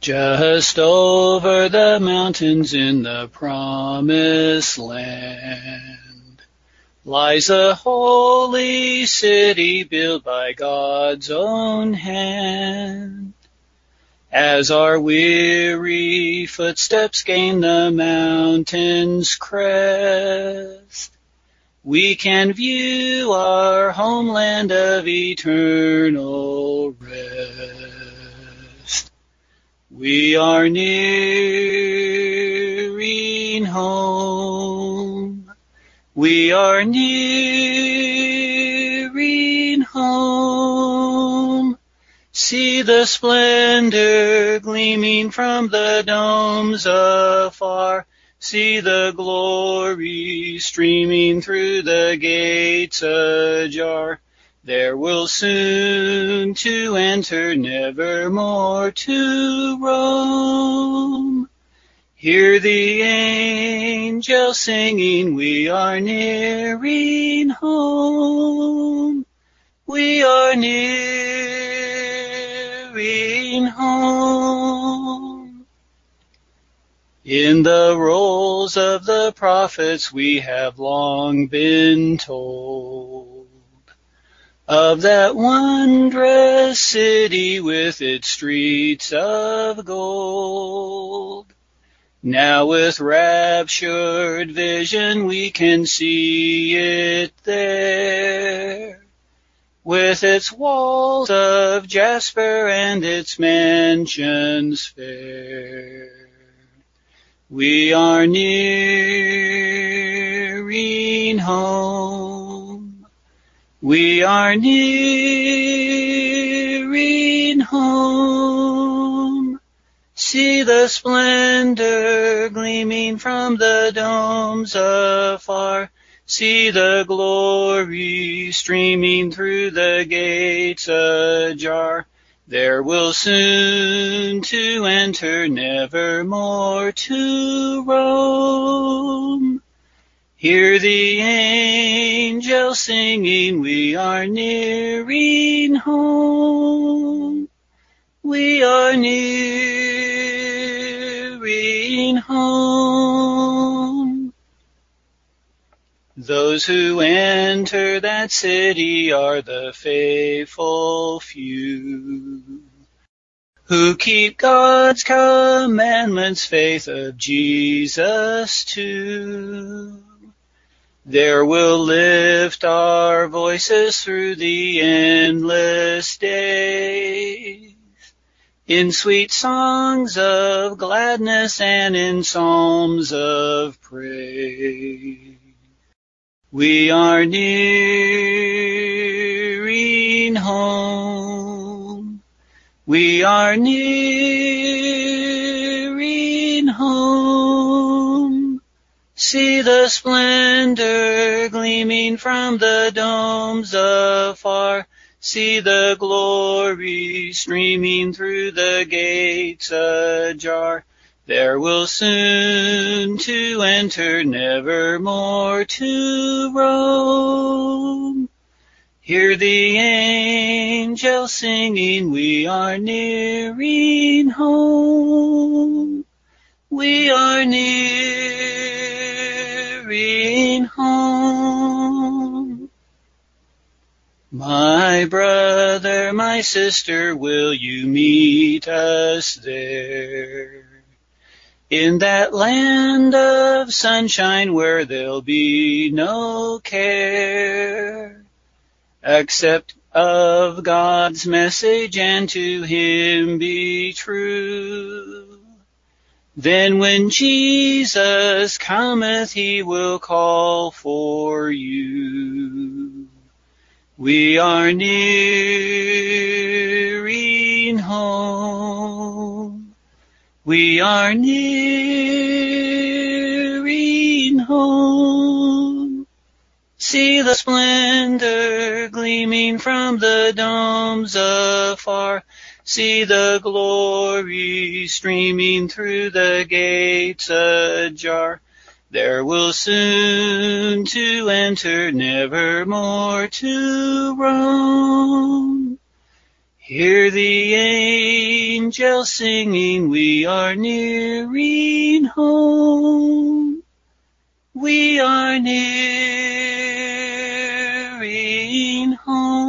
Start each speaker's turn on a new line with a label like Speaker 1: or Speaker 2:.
Speaker 1: Just over the mountains in the promised land lies a holy city built by God's own hand. As our weary footsteps gain the mountain's crest, we can view our homeland of eternal rest. We are nearing home. We are nearing home. See the splendor gleaming from the domes afar. See the glory streaming through the gates ajar. There we'll soon to enter, never more to roam. Hear the angels singing, we are nearing home. We are nearing home. In the rolls of the prophets we have long been told of that wondrous city with its streets of gold. Now with raptured vision we can see it there, with its walls of jasper and its mansions fair. We are nearing home. We are nearing home. See the splendor gleaming from the domes afar. See the glory streaming through the gates ajar. There we'll soon to enter, never more to roam. Hear the angels singing, we are nearing home. We are nearing home. Those who enter that city are the faithful few, who keep God's commandments, faith of Jesus too. There we'll lift our voices through the endless days, in sweet songs of gladness and in psalms of praise. We are nearing home. We are nearing home. See the splendor gleaming from the domes afar. See the glory streaming through the gates ajar. There we'll soon to enter, never more to roam. Hear the angels singing, we are nearing home. We are nearing home. My brother, my sister, will you meet us there? In that land of sunshine where there'll be no care, accept of God's message and to Him be true. Then when Jesus cometh, He will call for you. We are nearing home. We are nearing home. See the splendor gleaming from the domes afar. See the glory streaming through the gates ajar. There we'll soon to enter, never more to roam. Hear the angels singing, we are nearing home. We are nearing home.